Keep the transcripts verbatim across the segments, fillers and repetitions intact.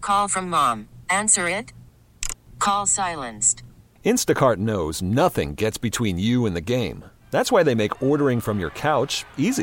Call from mom. Answer it. Call silenced. Instacart knows nothing gets between you and the game. That's why they make ordering from your couch easy.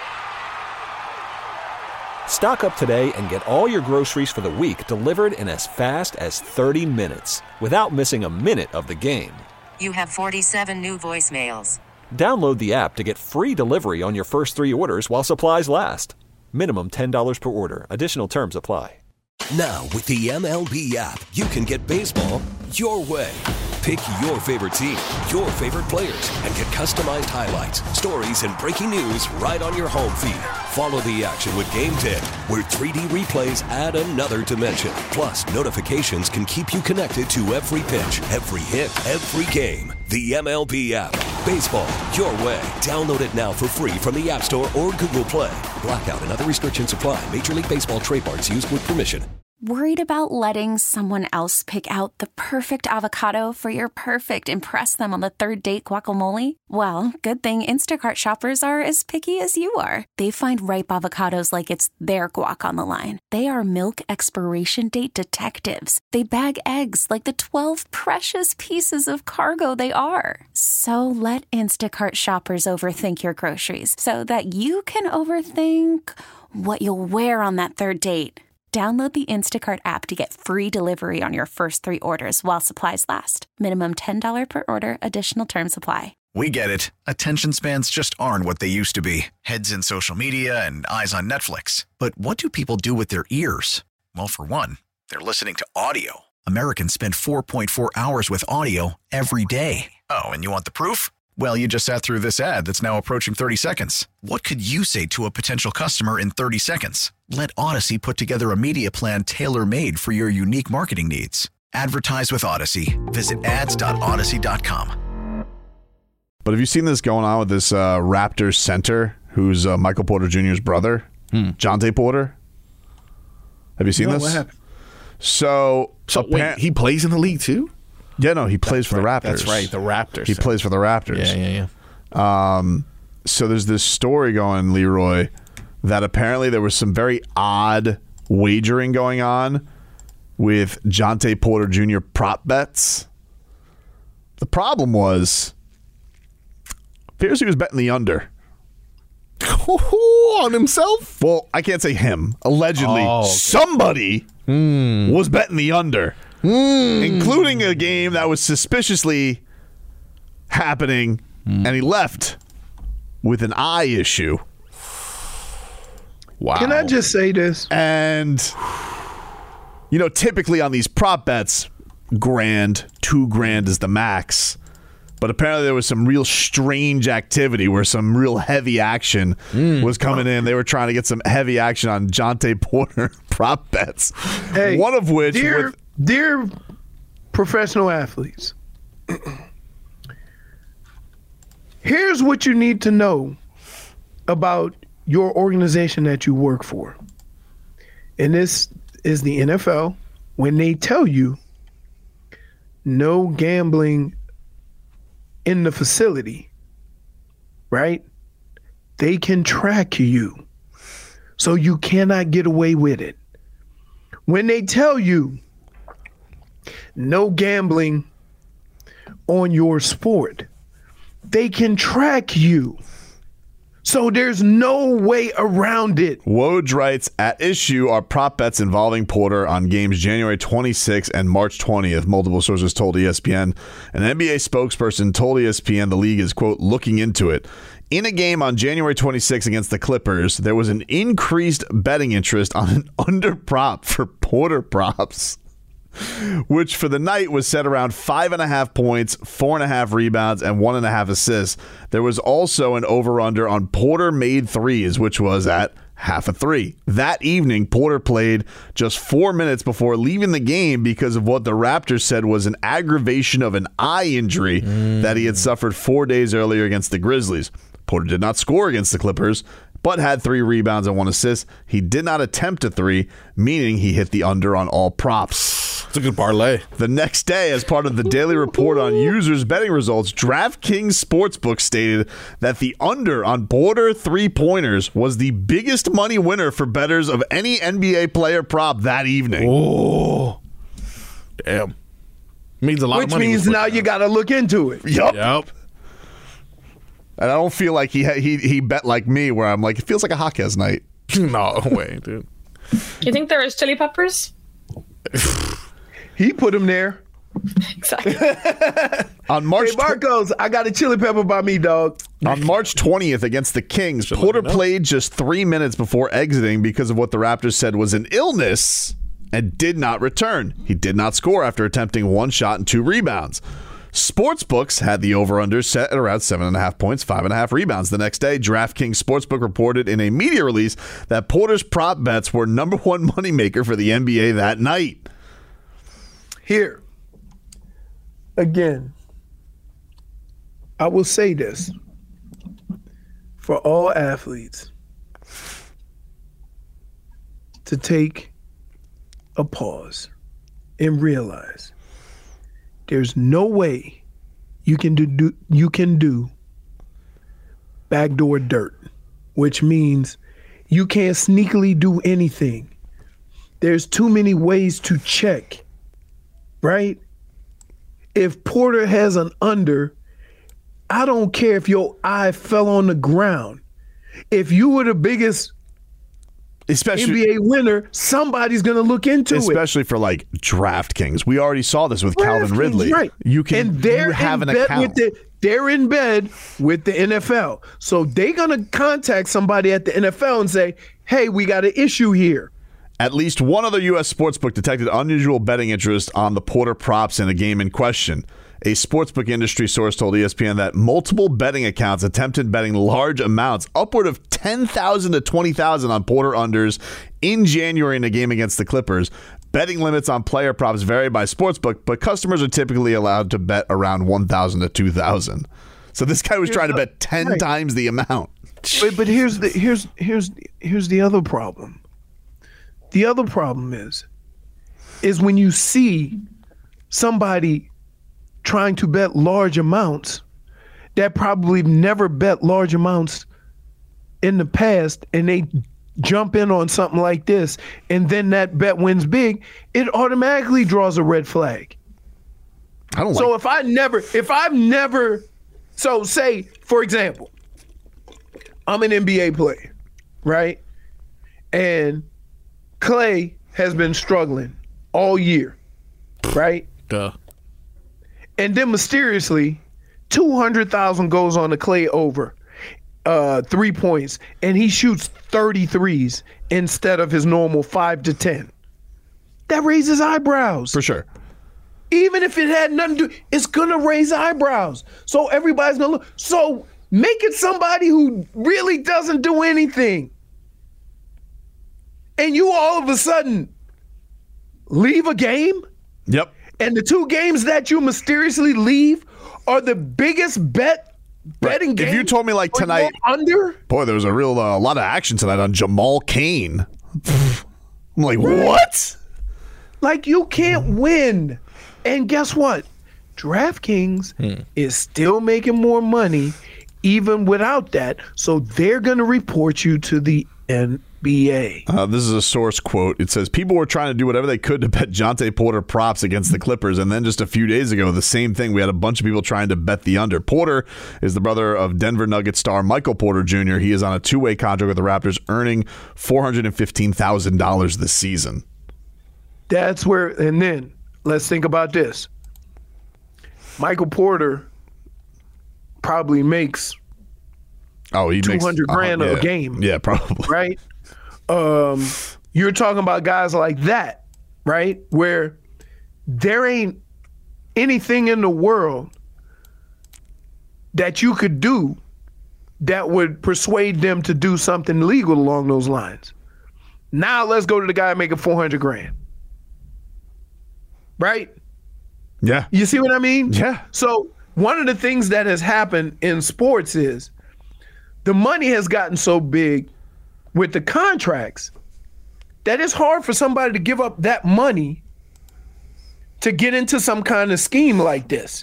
Stock up today and get all your groceries for the week delivered in as fast as thirty minutes without missing a minute of the game. You have forty-seven new voicemails. Download the app to get free delivery on your first three orders while supplies last. Minimum ten dollars per order. Additional terms apply. Now, with the M L B app, you can get baseball your way. Pick your favorite team, your favorite players, and get customized highlights, stories, and breaking news right on your home feed. Follow the action with Game ten, where three D replays add another dimension. Plus, notifications can keep you connected to every pitch, every hit, every game. The M L B app. Baseball your way. Download it now for free from the App Store or Google Play. Blackout and other restrictions apply. Major League Baseball trademarks used with permission. Worried about letting someone else pick out the perfect avocado for your perfect impress them on the third date guacamole? Well, good thing Instacart shoppers are as picky as you are. They find ripe avocados like it's their guac on the line. They are milk expiration date detectives. They bag eggs like the twelve precious pieces of cargo they are. So let Instacart shoppers overthink your groceries so that you can overthink what you'll wear on that third date. Download the Instacart app to get free delivery on your first three orders while supplies last. Minimum ten dollars per order. Additional terms apply. We get it. Attention spans just aren't what they used to be. Heads in social media and eyes on Netflix. But what do people do with their ears? Well, for one, they're listening to audio. Americans spend four point four hours with audio every day. Oh, and you want the proof? Well, you just sat through this ad that's now approaching thirty seconds. What could you say to a potential customer in thirty seconds? Let Odyssey put together a media plan tailor-made for your unique marketing needs. Advertise with Odyssey. Visit ads dot odyssey dot com. But have you seen this going on with this uh, Raptors center, who's uh, Michael Porter Junior's brother, hmm. Jonte Porter? Have you seen no, this? What happened? So, so wait, he plays in the league too? Yeah, no, he plays That's for right. the Raptors. That's right, the Raptors. He plays for the Raptors. Yeah, yeah, yeah. Um, so there's this story going, Leroy, that apparently there was some very odd wagering going on with Jonte Porter Junior prop bets. The problem was, appears he was betting the under. On himself? Well, I can't say him. Allegedly, oh, okay. somebody mm. was betting the under. Mm. Including a game that was suspiciously happening, mm. and he left with an eye issue. Wow. Can I just say this? And, you know, typically on these prop bets, grand, two grand is the max. But apparently there was some real strange activity where some real heavy action mm. was coming in. They were trying to get some heavy action on Jonte Porter prop bets. Hey, one of which... Dear, with, dear professional athletes, here's what you need to know about your organization that you work for. And this is the N F L. When they tell you no gambling in the facility, right? They can track you. So you cannot get away with it. When they tell you no gambling on your sport, they can track you. So there's no way around it. Woj writes, at issue are prop bets involving Porter on games January twenty-sixth and March twentieth, multiple sources told E S P N. An N B A spokesperson told E S P N the league is, quote, looking into it. In a game on January twenty-sixth against the Clippers, there was an increased betting interest on an under prop for Porter props, which for the night was set around five and a half points, four and a half rebounds, and one and a half assists. There was also an over-under on Porter made threes, which was at half a three. That evening, Porter played just four minutes before leaving the game because of what the Raptors said was an aggravation of an eye injury mm. that he had suffered four days earlier against the Grizzlies. Porter did not score against the Clippers, but had three rebounds and one assist. He did not attempt a three, meaning he hit the under on all props. It's a good parlay. The next day, as part of the daily report on users' betting results, DraftKings Sportsbook stated that the under on Porter three-pointers was the biggest money winner for bettors of any N B A player prop that evening. Oh, damn. Means a lot Which of money. means now you got to look into it. Yup. Yep. And I don't feel like he he he bet like me, where I'm like, it feels like a Hawkes night. No way, dude. Do you think there is chili peppers? He put him there. Exactly. On March Hey, Marcos, I got a chili pepper by me, dog. On March twentieth against the Kings, Porter played just three minutes before exiting because of what the Raptors said was an illness and did not return. He did not score after attempting one shot and two rebounds. Sportsbooks had the over-under set at around seven and a half points, five and a half rebounds. The next day, DraftKings Sportsbook reported in a media release that Porter's prop bets were number one moneymaker for the N B A that night. Here, again, I will say this for all athletes to take a pause and realize there's no way you can do, do you can do backdoor dirt, which means you can't sneakily do anything. There's too many ways to check, right? If Porter has an under, I don't care if your eye fell on the ground. If you were the biggest Especially, N B A winner, somebody's going to look into especially it. Especially for like DraftKings. We already saw this with Calvin Ridley. Right. You can and they're you have in an bed account. with the, they're in bed with the N F L. So they're going to contact somebody at the N F L and say, hey, we got an issue here. At least one other U S sportsbook detected unusual betting interest on the Porter props in the game in question. A sportsbook industry source told E S P N that multiple betting accounts attempted betting large amounts, upward of ten thousand to twenty thousand on Porter unders in January in a game against the Clippers. Betting limits on player props vary by sportsbook, but customers are typically allowed to bet around one thousand to two thousand. So this guy was Here's trying to the- bet ten right. times the amount. But, but here's the here's here's here's the other problem. The other problem is is when you see somebody trying to bet large amounts that probably never bet large amounts in the past, and they jump in on something like this, and then that bet wins big, it automatically draws a red flag. I don't So like if I never, if I've never, so say, for example, I'm an N B A player, right? And Clay has been struggling all year, right? Duh. And then mysteriously, two hundred thousand goes on the Clay over uh, three points, and he shoots thirty-threes instead of his normal five to ten. That raises eyebrows. for sure. Even if it had nothing to do, it's gonna raise eyebrows. So everybody's gonna look. So make it somebody who really doesn't do anything. And you all of a sudden leave a game, Yep. and the two games that you mysteriously leave are the biggest bet betting If games. you told me, like, or tonight- you're under. Boy, there was a real uh, lot of action tonight on Jamal Cain. I'm like, what? Like, you can't win. And guess what? DraftKings is still making more money even without that. So they're going to report you to the N B A. Uh, this is a source quote. It says, people were trying to do whatever they could to bet Jonte Porter props against the Clippers. And then just a few days ago, the same thing. We had a bunch of people trying to bet the under. Porter is the brother of Denver Nuggets star Michael Porter Junior He is on a two-way contract with the Raptors, earning four hundred fifteen thousand dollars this season. That's where, and then let's think about this. Michael Porter probably makes Oh, he makes two hundred grand uh, a yeah. game. Yeah, probably. Right? Um, you're talking about guys like that, right? Where there ain't anything in the world that you could do that would persuade them to do something legal along those lines. Now let's go to the guy making four hundred grand. Right? Yeah. You see what I mean? Yeah. So one of the things that has happened in sports is the money has gotten so big with the contracts that it's hard for somebody to give up that money to get into some kind of scheme like this.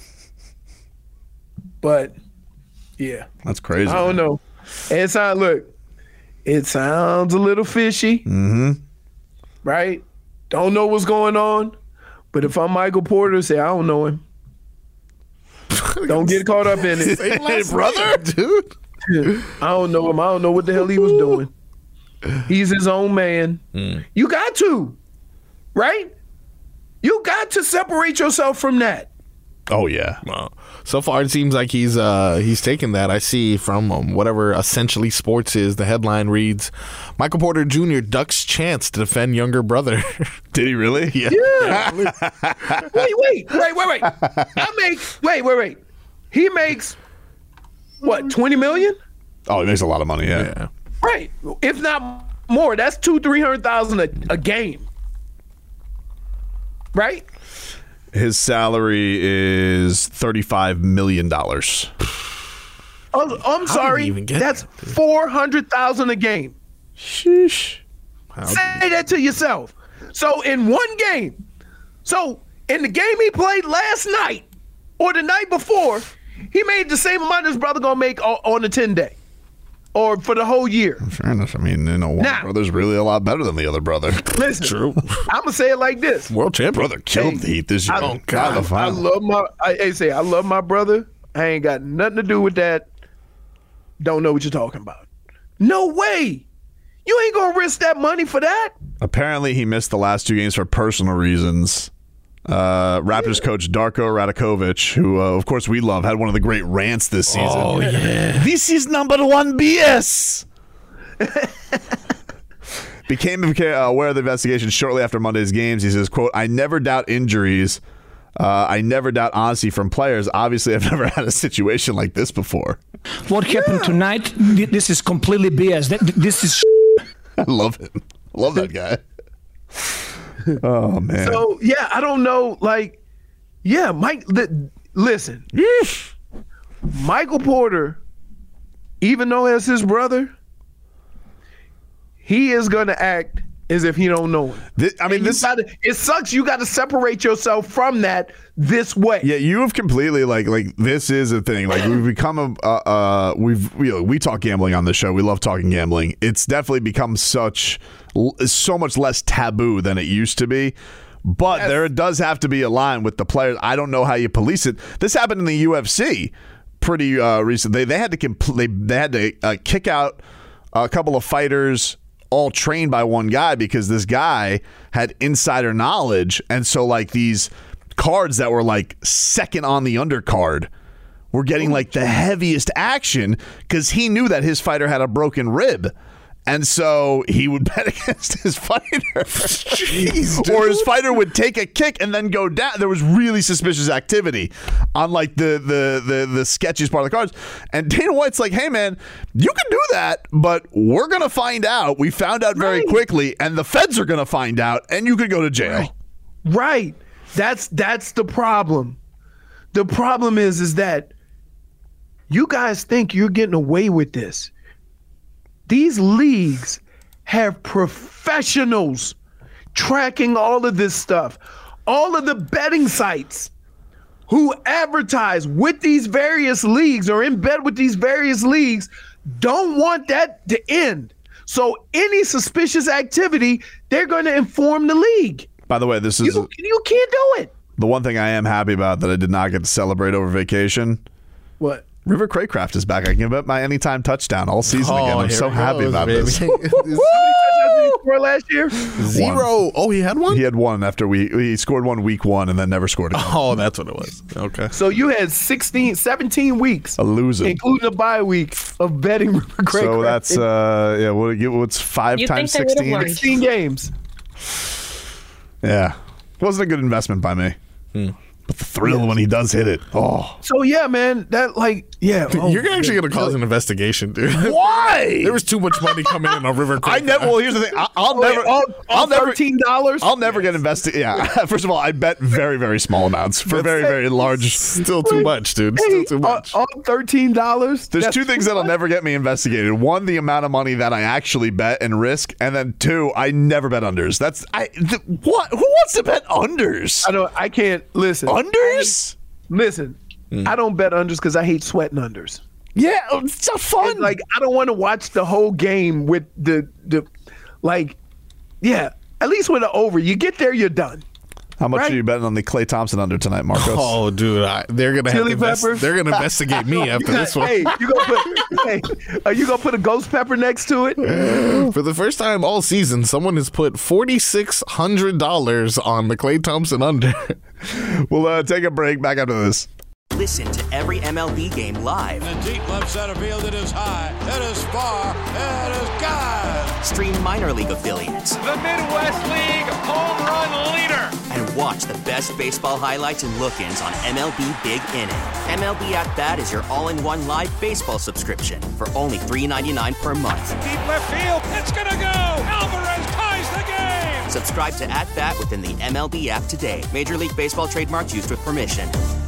But yeah, that's crazy. I don't know. It sounds look, it sounds a little fishy. Mm-hmm. Right? Don't know what's going on. But if I'm Michael Porter, say I don't know him. Don't get caught up in it. Hey, brother, dude. I don't know him. I don't know what the hell he was doing. He's his own man. Mm. You got to, right? You got to separate yourself from that. Oh yeah. Well, so far it seems like he's uh, he's taken that. I see from um, whatever Essentially Sports is. The headline reads, "Michael Porter Junior ducks chance to defend younger brother." Did he really? Yeah. Yeah. wait, wait, wait, wait, wait. I make wait, wait, wait. He makes what, twenty million? Oh, he makes a lot of money. Yeah. yeah. Right. If not more, that's two, three hundred thousand a, a game. Right. His salary is thirty-five million dollars. Oh, I'm sorry. That's that, four hundred thousand dollars a game. Sheesh. How Say that to yourself. So in one game, so in the game he played last night or the night before, he made the same amount his brother gonna make on, on the ten day. Or for the whole year. In fairness, I mean, you know, one now, brother's really a lot better than the other brother. Listen, true. I'm gonna say it like this: world champion brother killed hey, the Heat this year. I, oh God, I, I love my. I, I say I love my brother. I ain't got nothing to do with that. Don't know what you're talking about. No way. You ain't gonna risk that money for that. Apparently, he missed the last two games for personal reasons. Uh, Raptors coach Darko Radakovic, who, uh, of course, we love, had one of the great rants this season. Oh, yeah. This is number one B S. Became aware of the investigation shortly after Monday's games. He says, quote, "I never doubt injuries. Uh, I never doubt honesty from players. Obviously, I've never had a situation like this before." What happened yeah. tonight, this is completely B S. This is I love him. Love that guy. Oh, man. So, yeah, I don't know. Like, yeah, Mike, li- listen. Michael Porter, even though as his brother, he is going to act as if he don't know him. This, I mean, this gotta, it sucks. You got to separate yourself from that this way. Yeah, you have completely like like this is a thing. Like we've become a uh, uh we've you know, we talk gambling on the show. We love talking gambling. It's definitely become such so much less taboo than it used to be. But yes. there does have to be a line with the players. I don't know how you police it. This happened in the U F C pretty uh, recently. They, they had to compl- they, they had to uh, kick out a couple of fighters, all trained by one guy, because this guy had insider knowledge. And so like these cards that were like second on the undercard were getting like the heaviest action because he knew that his fighter had a broken rib. And so he would bet against his fighter. Jeez, or his fighter would take a kick and then go down. There was really suspicious activity on like the the the, the sketchiest part of the cards. And Dana White's like, hey, man, you can do that, but we're going to find out. We found out very right. quickly, and the feds are going to find out, and you could go to jail. Right. right. That's that's the problem. The problem is, is that you guys think you're getting away with this. These leagues have professionals tracking all of this stuff. All of the betting sites who advertise with these various leagues or in bed with these various leagues don't want that to end. So any suspicious activity, they're going to inform the league. By the way, this is... You, you can't do it. The one thing I am happy about that I did not get to celebrate over vacation. What? River Craycraft is back. I can bet my anytime touchdown all season oh, again. I'm so happy goes, about baby. this. How many touchdowns did he score last year? Zero. One. Oh, he had one? He had one after we he scored one week one and then never scored again. Oh, that's what it was. Okay. So you had sixteen, seventeen weeks. A loser. Including a bye week of betting River Craycraft. So that's, uh, yeah, what, what's five you times think sixteen? sixteen games. Yeah. Wasn't a good investment by me. Hmm. But the thrill yes. when he does hit it. Oh. So, yeah, man, that, like, yeah. Oh, You're actually going to cause an investigation, dude. Why? There was too much money coming in on River Crest. I never, well, here's the thing. I, I'll Wait, never. all, all I'll never, thirteen dollars? I'll never get invested. Yeah. First of all, I bet very, very small amounts for very, very large. Still too much, dude. Still too much. All, all thirteen dollars? There's two things that'll never get me investigated. One, the amount of money that I actually bet and risk. And then two, I never bet unders. That's, I, th- what? Who wants to bet unders? I don't, I can't, listen. Unders? Listen, mm. I don't bet unders because I hate sweating unders. Yeah, it's so fun. And like, I don't want to watch the whole game with the, the, like, yeah, at least with the over. You get there, you're done. How much right? are you betting on the Klay Thompson under tonight, Marcos? Oh, dude, I, they're gonna have to invest, they're gonna investigate me after got, this one. Hey, you gonna put, hey, are you gonna put a ghost pepper next to it? For the first time all season, someone has put forty six hundred dollars on the Klay Thompson under. We'll uh, take a break. Back after this. Listen to every M L B game live. In the deep left center field, it is high, it is far, it is gone. Stream minor league affiliates. The Midwest League home run leader. And watch the best baseball highlights and look-ins on M L B Big Inning. M L B At Bat is your all-in-one live baseball subscription for only three dollars and ninety-nine cents per month. Deep left field, it's gonna go. Alvarez ties the game. Subscribe to At Bat within the M L B app today. Major League Baseball trademarks used with permission.